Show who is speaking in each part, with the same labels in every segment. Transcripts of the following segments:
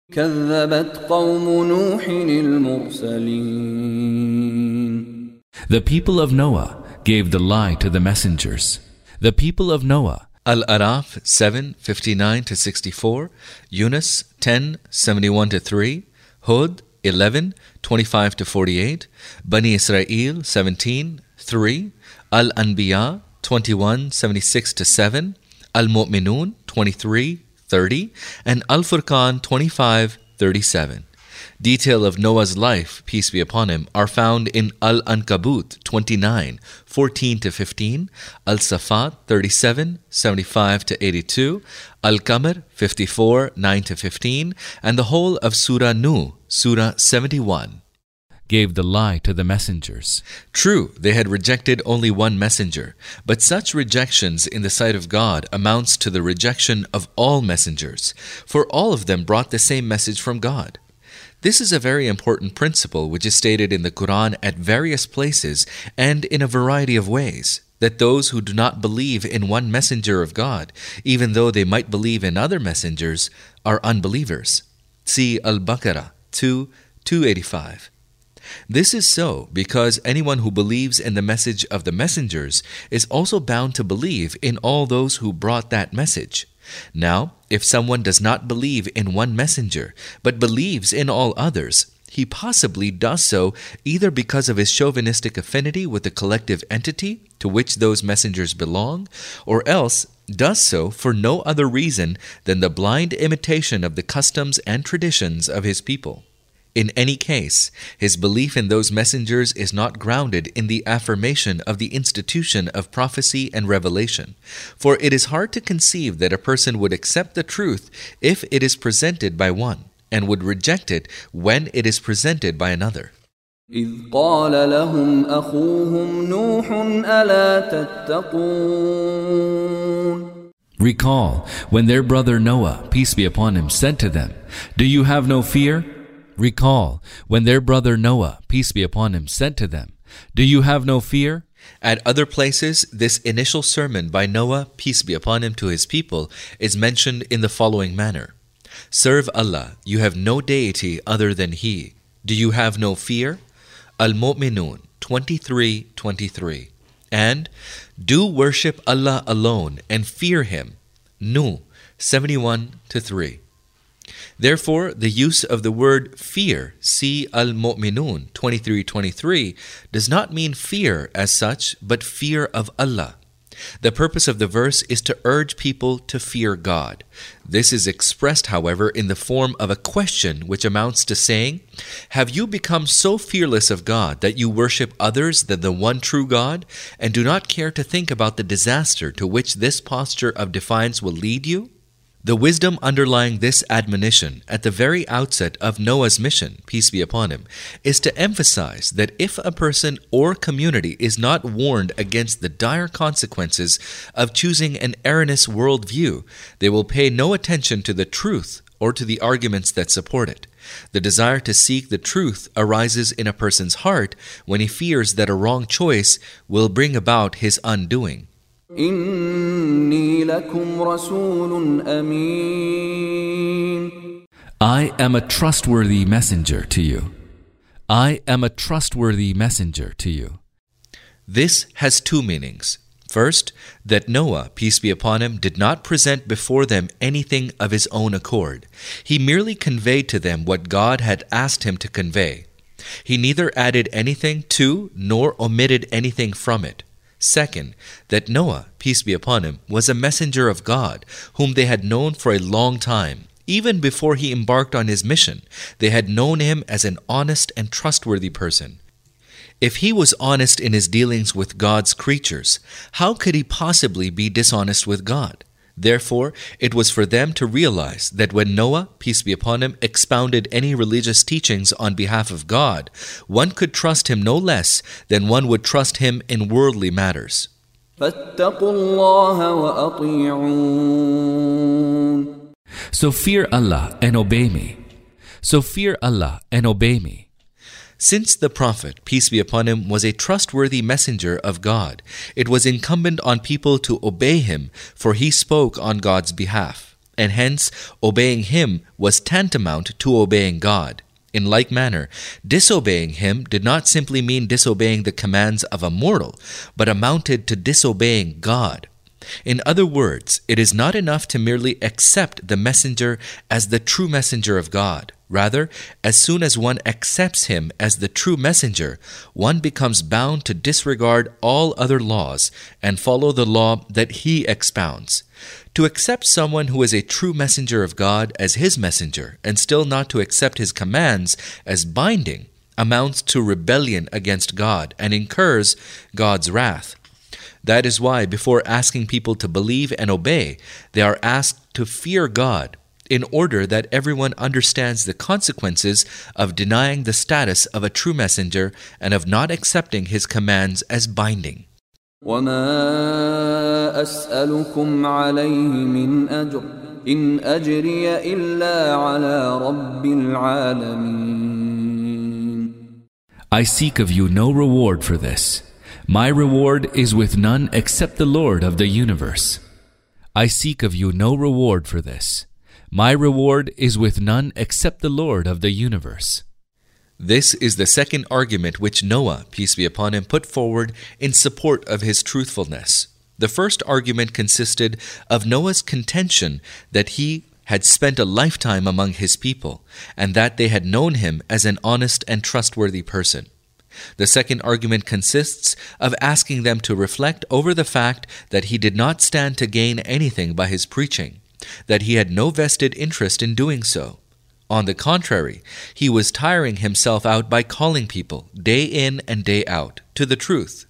Speaker 1: كذبت قوم نوح المرسلين.
Speaker 2: The people of Noah gave the lie to the messengers. The people of Noah.
Speaker 3: Al-Araf 7:59-64, Yunus 10:71-3, Hud 11:25-48, Bani Israel 17:3, Al-Anbiya 21:76-7, Al-Mu'minun 23:30, and Al-Furqan 25:37. Detail of Noah's life, peace be upon him, are found in Al-Ankabut 29:14-15, Al-Safat 37:75-82, Al-Qamar 54:9-15, and the whole of Surah Nuh, Surah 71.
Speaker 2: Gave the lie to the messengers.
Speaker 3: True, they had rejected only one messenger, but such rejections in the sight of God amounts to the rejection of all messengers, for all of them brought the same message from God. This is a very important principle which is stated in the Quran at various places and in a variety of ways, that those who do not believe in one messenger of God, even though they might believe in other messengers, are unbelievers. See Al-Baqarah 2:285. This is so because anyone who believes in the message of the messengers is also bound to believe in all those who brought that message. Now, if someone does not believe in one messenger, but believes in all others, he possibly does so either because of his chauvinistic affinity with the collective entity to which those messengers belong, or else does so for no other reason than the blind imitation of the customs and traditions of his people. In any case, his belief in those messengers is not grounded in the affirmation of the institution of prophecy and revelation, for it is hard to conceive that a person would accept the truth if it is presented by one, and would reject it when it is presented by another.
Speaker 1: إذ قال لهم أخوهم نوح ألا تتقون.
Speaker 2: Recall when their brother Noah, peace be upon him, said to them, "Do you have no fear?" Recall when their brother Noah, peace be upon him, said to them, "Do you have no fear?"
Speaker 3: At other places, this initial sermon by Noah, peace be upon him, to his people is mentioned in the following manner: Serve Allah, you have no deity other than He. Do you have no fear? Al-Mu'minun 23:23. And do worship Allah alone and fear Him. Nuh 71:3. Therefore, the use of the word fear, see Al-Mu'minun 23:23, does not mean fear as such, but fear of Allah. The purpose of the verse is to urge people to fear God. This is expressed, however, in the form of a question which amounts to saying, have you become so fearless of God that you worship others than the one true God, and do not care to think about the disaster to which this posture of defiance will lead you? The wisdom underlying this admonition at the very outset of Noah's mission, peace be upon him, is to emphasize that if a person or community is not warned against the dire consequences of choosing an erroneous worldview, they will pay no attention to the truth or to the arguments that support it. The desire to seek the truth arises in a person's heart when he fears that a wrong choice will bring about his undoing.
Speaker 1: إني لكم رسول أمين.
Speaker 2: I am a trustworthy messenger to you. I am a trustworthy messenger to you.
Speaker 3: This has two meanings. First, that Noah, peace be upon him, did not present before them anything of his own accord. He merely conveyed to them what God had asked him to convey. He neither added anything to nor omitted anything from it. Second, that Noah, peace be upon him, was a messenger of God, whom they had known for a long time. Even before he embarked on his mission, they had known him as an honest and trustworthy person. If he was honest in his dealings with God's creatures, how could he possibly be dishonest with God? Therefore, it was for them to realize that when Noah, peace be upon him, expounded any religious teachings on behalf of God, one could trust him no less than one would trust him in worldly matters.
Speaker 1: فاتقوا الله وأطيعون.
Speaker 2: So fear Allah and obey me. So fear Allah and obey me.
Speaker 3: Since the Prophet, peace be upon him, was a trustworthy messenger of God, it was incumbent on people to obey him, for he spoke on God's behalf. and hence obeying him was tantamount to obeying God. In like manner, disobeying him did not simply mean disobeying the commands of a mortal, but amounted to disobeying God. In other words, it is not enough to merely accept the messenger as the true messenger of God. Rather, as soon as one accepts him as the true messenger, one becomes bound to disregard all other laws and follow the law that he expounds. To accept someone who is a true messenger of God as his messenger and still not to accept his commands as binding amounts to rebellion against God and incurs God's wrath. That is why before asking people to believe and obey, they are asked to fear God, in order that everyone understands the consequences of denying the status of a true messenger and of not accepting his commands as binding.
Speaker 1: وَمَا أَسْأَلُكُمْ عَلَيْهِ مِنْ أَجْرٍ إِنْ أَجْرِيَ إِلَّا عَلَى رَبِّ الْعَالَمِينَ.
Speaker 2: I seek of you no reward for this. My reward is with none except the Lord of the universe. I seek of you no reward for this. My reward is with none except the Lord of the universe.
Speaker 3: This is the second argument which Noah, peace be upon him, put forward in support of his truthfulness. The first argument consisted of Noah's contention that he had spent a lifetime among his people, and that they had known him as an honest and trustworthy person. The second argument consists of asking them to reflect over the fact that he did not stand to gain anything by his preaching, that he had no vested interest in doing so. On the contrary, he was tiring himself out by calling people, day in and day out, to the truth.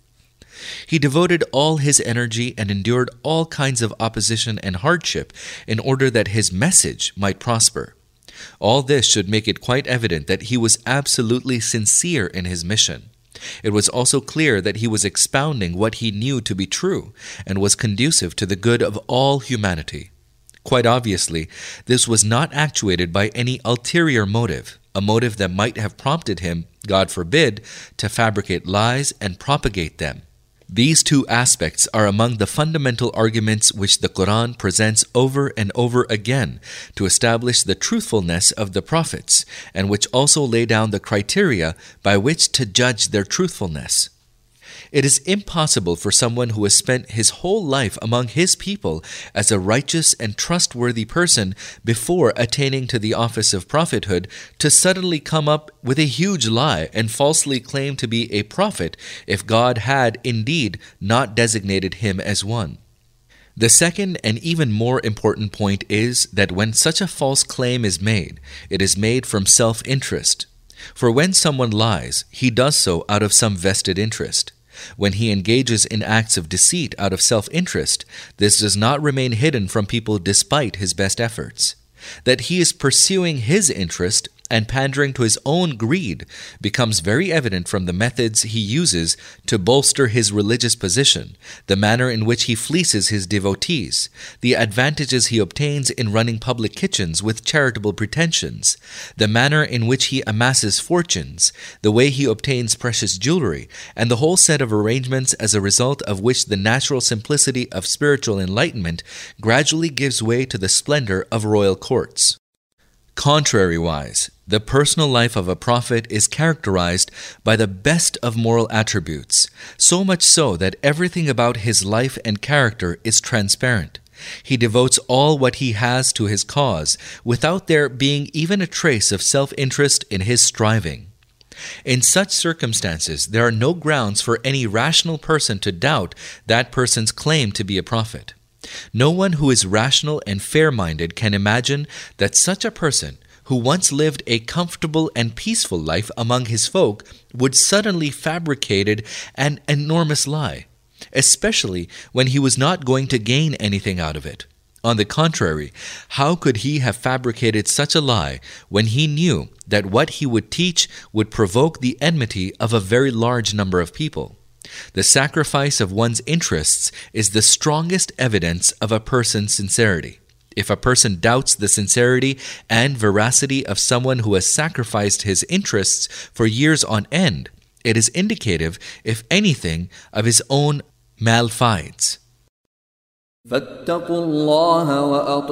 Speaker 3: He devoted all his energy and endured all kinds of opposition and hardship in order that his message might prosper. All this should make it quite evident that he was absolutely sincere in his mission. It was also clear that he was expounding what he knew to be true and was conducive to the good of all humanity. Quite obviously, this was not actuated by any ulterior motive, a motive that might have prompted him, God forbid, to fabricate lies and propagate them. These two aspects are among the fundamental arguments which the Quran presents over and over again to establish the truthfulness of the prophets, and which also lay down the criteria by which to judge their truthfulness. It is impossible for someone who has spent his whole life among his people as a righteous and trustworthy person before attaining to the office of prophethood to suddenly come up with a huge lie and falsely claim to be a prophet if God had indeed not designated him as one. The second and even more important point is that when such a false claim is made, it is made from self-interest. For when someone lies, he does so out of some vested interest. When he engages in acts of deceit out of self-interest, this does not remain hidden from people despite his best efforts. That he is pursuing his interest and pandering to his own greed becomes very evident from the methods he uses to bolster his religious position, the manner in which he fleeces his devotees, the advantages he obtains in running public kitchens with charitable pretensions, the manner in which he amasses fortunes, the way he obtains precious jewelry, and the whole set of arrangements as a result of which the natural simplicity of spiritual enlightenment gradually gives way to the splendor of royal courts. Contrariwise, the personal life of a prophet is characterized by the best of moral attributes, so much so that everything about his life and character is transparent. He devotes all what he has to his cause, without there being even a trace of self-interest in his striving. In such circumstances, there are no grounds for any rational person to doubt that person's claim to be a prophet. No one who is rational and fair-minded can imagine that such a person, who once lived a comfortable and peaceful life among his folk, would suddenly fabricate an enormous lie, especially when he was not going to gain anything out of it. On the contrary, how could he have fabricated such a lie when he knew that what he would teach would provoke the enmity of a very large number of people? The sacrifice of one's interests is the strongest evidence of a person's sincerity. If a person doubts the sincerity and veracity of someone who has sacrificed his interests for years on end, it is indicative, if anything, of his own malfeasance.
Speaker 1: فاتقوا الله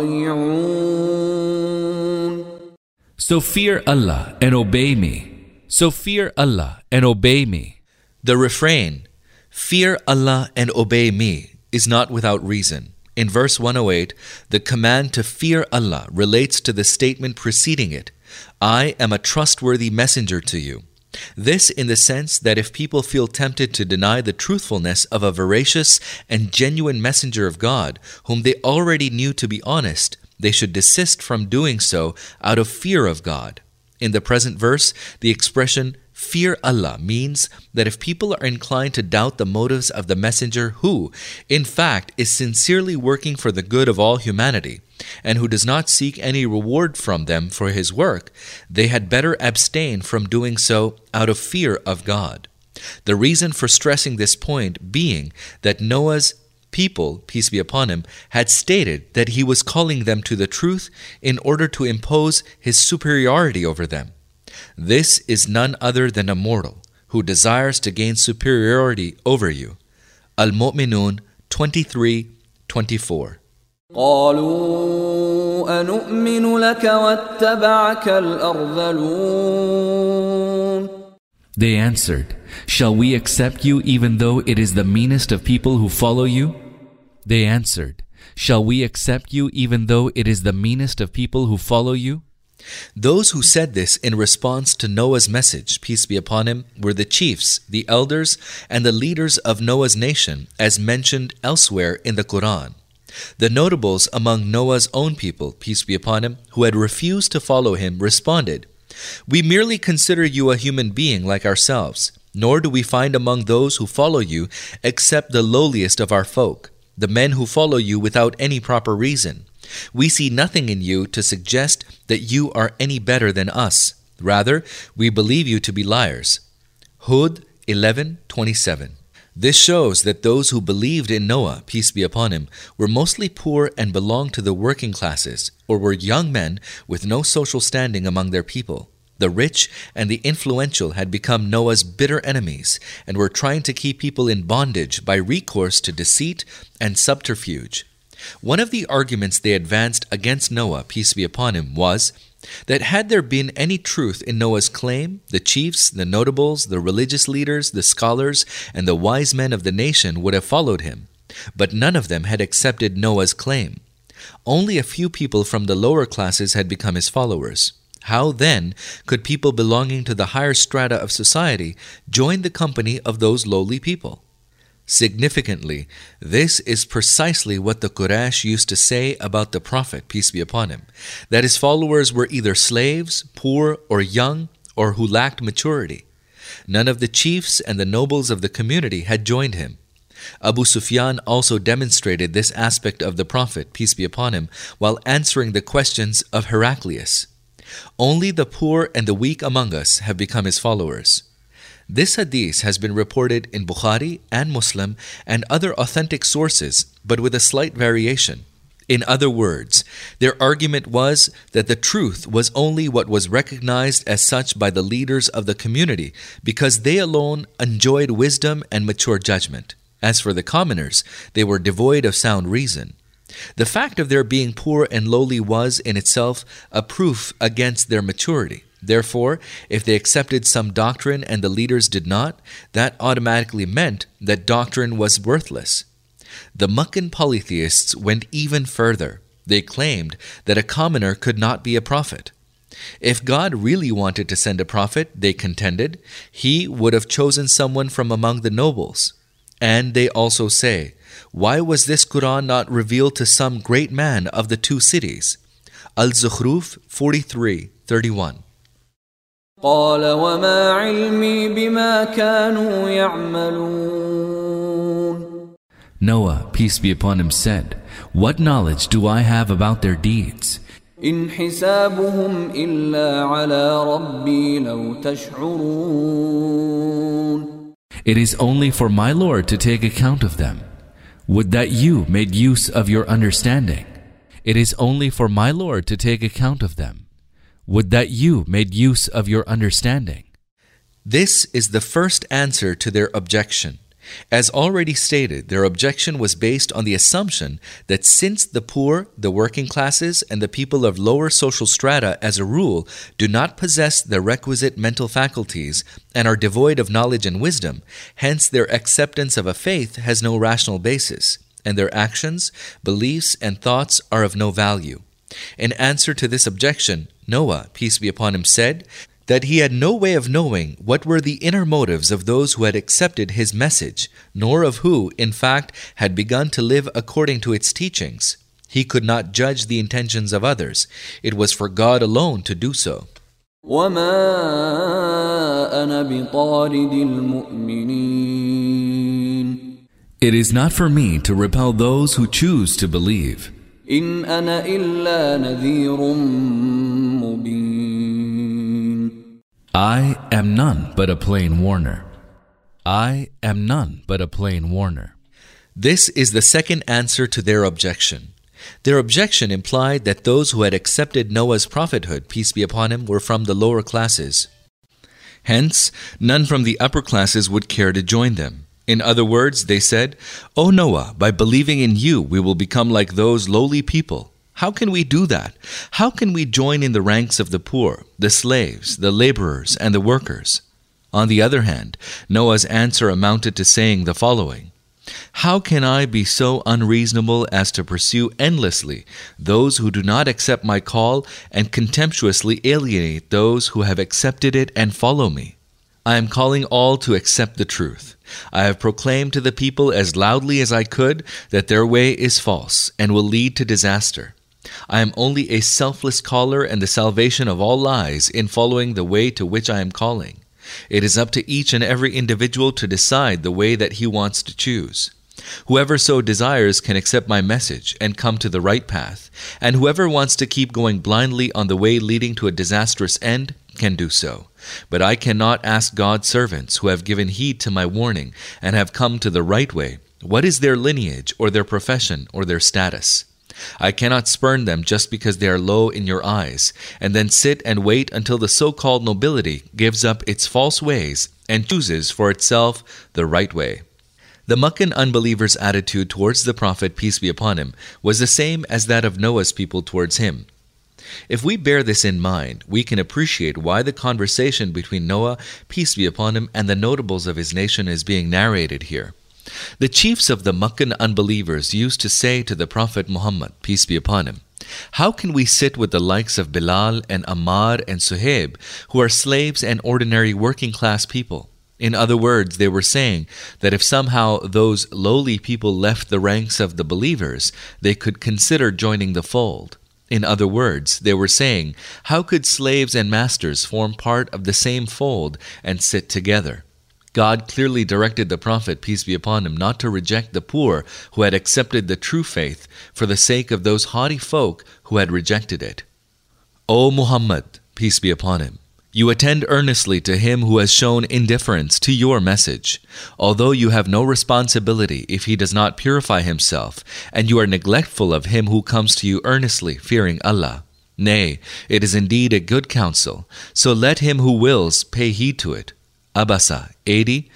Speaker 1: وأطيعون.
Speaker 2: So fear Allah and obey me. So fear Allah and obey me.
Speaker 3: The refrain, "Fear Allah and obey me," is not without reason. In verse 108, the command to fear Allah relates to the statement preceding it, "I am a trustworthy messenger to you." This in the sense that if people feel tempted to deny the truthfulness of a veracious and genuine messenger of God, whom they already knew to be honest, they should desist from doing so out of fear of God. In the present verse, the expression "fear Allah" means that if people are inclined to doubt the motives of the messenger who, in fact, is sincerely working for the good of all humanity, and who does not seek any reward from them for his work, they had better abstain from doing so out of fear of God. The reason for stressing this point being that Noah's people, peace be upon him, had stated that he was calling them to the truth in order to impose his superiority over them. This is none other than a mortal who desires to gain superiority over you. Al-Mu'minun 23:24.
Speaker 1: قالوا أنؤمن لك واتبعك الأرذلون.
Speaker 2: They answered, "Shall we accept you even though it is the meanest of people who follow you?" They answered, "Shall we accept you even though it is the meanest of people who follow you?"
Speaker 3: Those who said this in response to Noah's message, peace be upon him, were the chiefs, the elders, and the leaders of Noah's nation, as mentioned elsewhere in the Quran. The notables among Noah's own people, peace be upon him, who had refused to follow him, responded, "We merely consider you a human being like ourselves, nor do we find among those who follow you except the lowliest of our folk, the men who follow you without any proper reason. We see nothing in you to suggest that you are any better than us. Rather, we believe you to be liars." Hud 11:27. This shows that those who believed in Noah, peace be upon him, were mostly poor and belonged to the working classes, or were young men with no social standing among their people. The rich and the influential had become Noah's bitter enemies and were trying to keep people in bondage by recourse to deceit and subterfuge. One of the arguments they advanced against Noah, peace be upon him, was that had there been any truth in Noah's claim, the chiefs, the notables, the religious leaders, the scholars, and the wise men of the nation would have followed him. But none of them had accepted Noah's claim. Only a few people from the lower classes had become his followers. How then could people belonging to the higher strata of society join the company of those lowly people? Significantly, this is precisely what the Quraysh used to say about the Prophet, peace be upon him, that his followers were either slaves, poor, or young, or who lacked maturity. None of the chiefs and the nobles of the community had joined him. Abu Sufyan also demonstrated this aspect of the Prophet, peace be upon him, while answering the questions of Heraclius. Only the poor and the weak among us have become his followers. This hadith has been reported in Bukhari and Muslim and other authentic sources, but with a slight variation. In other words, their argument was that the truth was only what was recognized as such by the leaders of the community because they alone enjoyed wisdom and mature judgment. As for the commoners, they were devoid of sound reason. The fact of their being poor and lowly was in itself a proof against their maturity. Therefore, if they accepted some doctrine and the leaders did not, that automatically meant that doctrine was worthless. The Meccan polytheists went even further. They claimed that a commoner could not be a prophet. If God really wanted to send a prophet, they contended, he would have chosen someone from among the nobles. And they also say, why was this Quran not revealed to some great man of the two cities? Al-Zukhruf 43:31.
Speaker 1: قال وما علمي بما كانوا يعملون.
Speaker 2: Noah, peace be upon him, said, "What knowledge do I have about their deeds?
Speaker 1: إن حسابهم إلا على ربي لو تشعرون.
Speaker 2: It is only for my Lord to take account of them. Would that you made use of your understanding. It is only for my Lord to take account of them. Would that you made use of your understanding."
Speaker 3: This is the first answer to their objection. As already stated, their objection was based on the assumption that since the poor, the working classes, and the people of lower social strata as a rule do not possess the requisite mental faculties and are devoid of knowledge and wisdom, hence their acceptance of a faith has no rational basis, and their actions, beliefs, and thoughts are of no value. In answer to this objection, Noah, peace be upon him, said that he had no way of knowing what were the inner motives of those who had accepted his message, nor of who, in fact, had begun to live according to its teachings. He could not judge the intentions of others. It was for God alone to do so.
Speaker 1: وَمَا أَنَا بِطَارِدِ الْمُؤْمِنِينَ
Speaker 2: It is not for me to repel those who choose to believe.
Speaker 1: إِنْ أَنَا إِلَّا نَذِيرٌ مُبِينٌ
Speaker 2: I am none but a plain warner. I am none but a plain warner.
Speaker 3: This is the second answer to their objection. Their objection implied that those who had accepted Noah's prophethood, peace be upon him, were from the lower classes. Hence, none from the upper classes would care to join them. In other words, they said, "O Noah, by believing in you, we will become like those lowly people. How can we do that? How can we join in the ranks of the poor, the slaves, the laborers, and the workers?" On the other hand, Noah's answer amounted to saying the following: "How can I be so unreasonable as to pursue endlessly those who do not accept my call and contemptuously alienate those who have accepted it and follow me? I am calling all to accept the truth. I have proclaimed to the people as loudly as I could that their way is false and will lead to disaster. I am only a selfless caller and the salvation of all lies in following the way to which I am calling. It is up to each and every individual to decide the way that he wants to choose. Whoever so desires can accept my message and come to the right path, and whoever wants to keep going blindly on the way leading to a disastrous end can do so. But I cannot ask God's servants who have given heed to my warning and have come to the right way, what is their lineage or their profession or their status. I cannot spurn them just because they are low in your eyes, and then sit and wait until the so-called nobility gives up its false ways and chooses for itself the right way." The Meccan unbelievers' attitude towards the Prophet, peace be upon him, was the same as that of Noah's people towards him. If we bear this in mind, we can appreciate why the conversation between Noah, peace be upon him, and the notables of his nation is being narrated here. The chiefs of the Meccan unbelievers used to say to the Prophet Muhammad, peace be upon him, "How can we sit with the likes of Bilal and Ammar and Suhaib, who are slaves and ordinary working class people?" In other words, they were saying that if somehow those lowly people left the ranks of the believers, they could consider joining the fold. In other words, they were saying, how could slaves and masters form part of the same fold and sit together? God clearly directed the Prophet, peace be upon him, not to reject the poor who had accepted the true faith for the sake of those haughty folk who had rejected it. "O Muhammad, peace be upon him, you attend earnestly to him who has shown indifference to your message, although you have no responsibility if he does not purify himself, and you are neglectful of him who comes to you earnestly, fearing Allah. Nay, it is indeed a good counsel, so let him who wills pay heed to it." Abasa 80,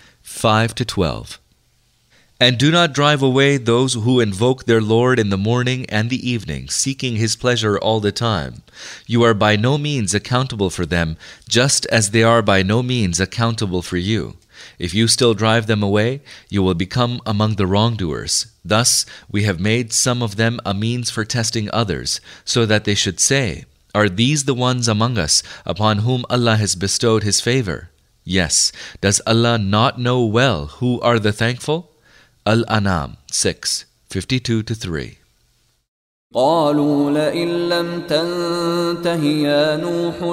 Speaker 3: 5-12. "And do not drive away those who invoke their Lord in the morning and the evening, seeking His pleasure all the time. You are by no means accountable for them, just as they are by no means accountable for you. If you still drive them away, you will become among the wrongdoers. Thus, we have made some of them a means for testing others, so that they should say, 'Are these the ones among us upon whom Allah has bestowed His favor?' Yes, does Allah not know well who are the thankful?" Al-An'am 6, 52-3.
Speaker 1: قالوا لئن لم تنته يا نوح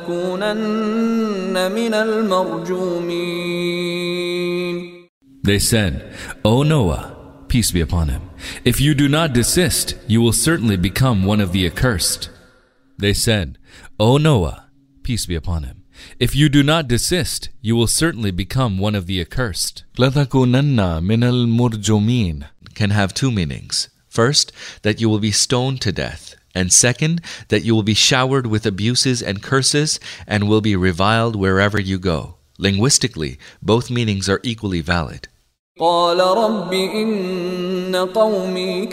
Speaker 1: لتكونن من المرجومين.
Speaker 2: They said, "O Noah, peace be upon him, if you do not desist, you will certainly become one of the accursed." They said, "O Noah, peace be upon him, if you do not desist, you will certainly become one of the accursed."
Speaker 3: لَتَكُونَنَّ مِنَ الْمُرْجُمِينَ can have two meanings. First, that you will be stoned to death, and second, that you will be showered with abuses and curses and will be reviled wherever you go. Linguistically, both meanings are equally valid.
Speaker 1: قال رب إن قومي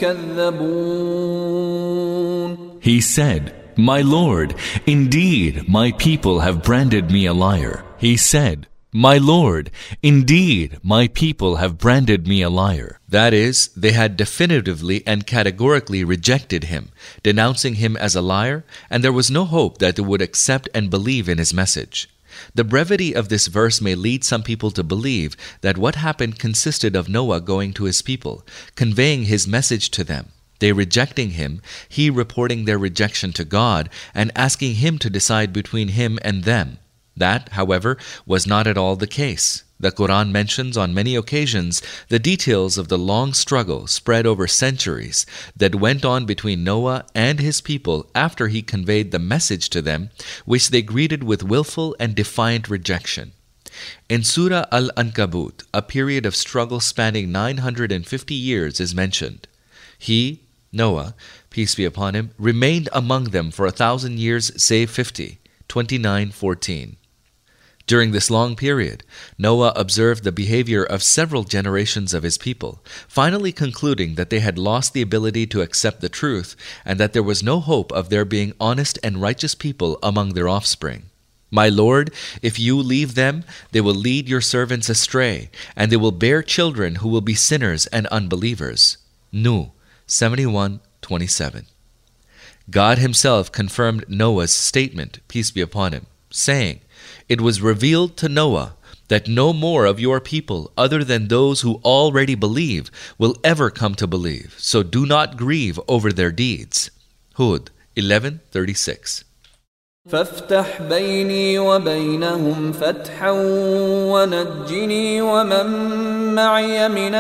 Speaker 1: كذبون.
Speaker 2: He said, My Lord, indeed my people have branded me a liar. He said, My Lord, indeed my people have branded me a liar.
Speaker 3: That is, they had definitively and categorically rejected him, denouncing him as a liar, and there was no hope that they would accept and believe in his message. The brevity of this verse may lead some people to believe that what happened consisted of Noah going to his people, conveying his message to them, they rejecting him, he reporting their rejection to God, and asking him to decide between him and them. That, however, was not at all the case. The Quran mentions on many occasions the details of the long struggle spread over centuries that went on between Noah and his people after he conveyed the message to them, which they greeted with willful and defiant rejection. In Surah Al-Ankabut, a period of struggle spanning 950 years is mentioned. He, Noah, peace be upon him, remained among them for 1,000 years save 50, 29:14. During this long period, Noah observed the behavior of several generations of his people, finally concluding that they had lost the ability to accept the truth and that there was no hope of there being honest and righteous people among their offspring. My Lord, if you leave them, they will lead your servants astray, and they will bear children who will be sinners and unbelievers. Nuh 71:27. God himself confirmed Noah's statement, peace be upon him, saying, It was revealed to Noah that no more of your people other than those who already believe will ever come to believe, so do not grieve over their deeds. Hud 11:36.
Speaker 1: فافتح بيني وبينهم فتحا ونجني ومن معي من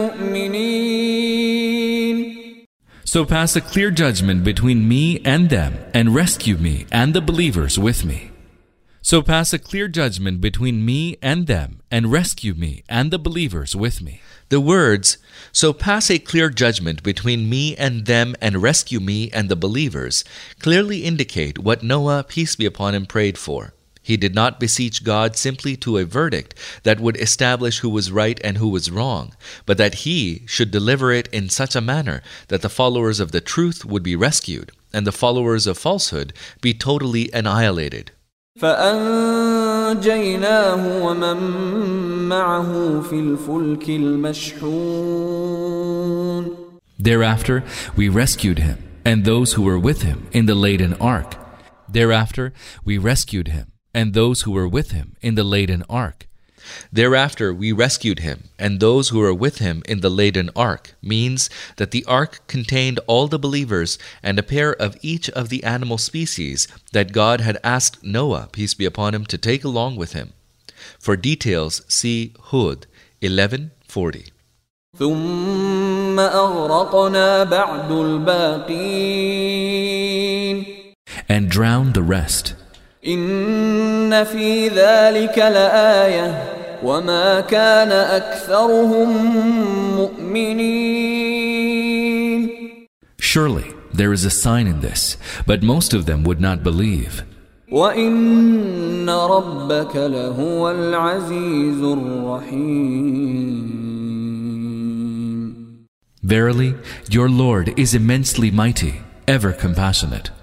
Speaker 1: المؤمنين.
Speaker 2: So pass a clear judgment between me and them, and rescue me and the believers with me. So pass a clear judgment between me and them, and rescue me and the believers with me.
Speaker 3: The words, so pass a clear judgment between me and them and rescue me and the believers, clearly indicate what Noah, peace be upon him, prayed for. He did not beseech God simply to a verdict that would establish who was right and who was wrong, but that he should deliver it in such a manner that the followers of the truth would be rescued, and the followers of falsehood be totally annihilated.
Speaker 1: فأنجيناه ومن معه في الفلك المشحون.
Speaker 2: Thereafter we rescued him, and those who were with him in the laden ark. Thereafter we rescued him, and those who were with him in the laden ark.
Speaker 3: Thereafter we rescued him, and those who were with him in the laden ark, means that the ark contained all the believers and a pair of each of the animal species that God had asked Noah, peace be upon him, to take along with him. For details, see Hud 11:40.
Speaker 1: ثم أغرقنا بعد الباقين.
Speaker 2: And drowned the rest.
Speaker 1: إن في ذلك لآية وما كان أكثرهم مؤمنين.
Speaker 2: Surely there is a sign in this, but most of them would not believe.
Speaker 1: وإن ربك لهو العزيز الرحيم.
Speaker 2: Verily, your Lord is immensely mighty, ever compassionate.